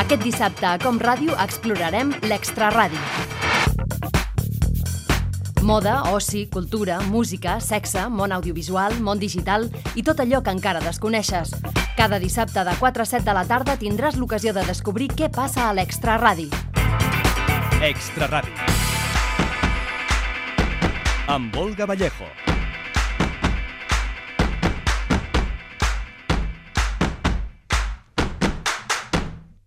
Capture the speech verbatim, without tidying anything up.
Aquest dissabte a Com Ràdio explorarem l'Extraradi. Moda, oci, cultura, música, sexe, món audiovisual, món digital i tot allò que encara desconeixes. Cada dissabte de quatre a set de la tarda tindràs l'ocasió de descobrir què passa a l'Extraradi. Extraradi. Amb Olga Vallejo.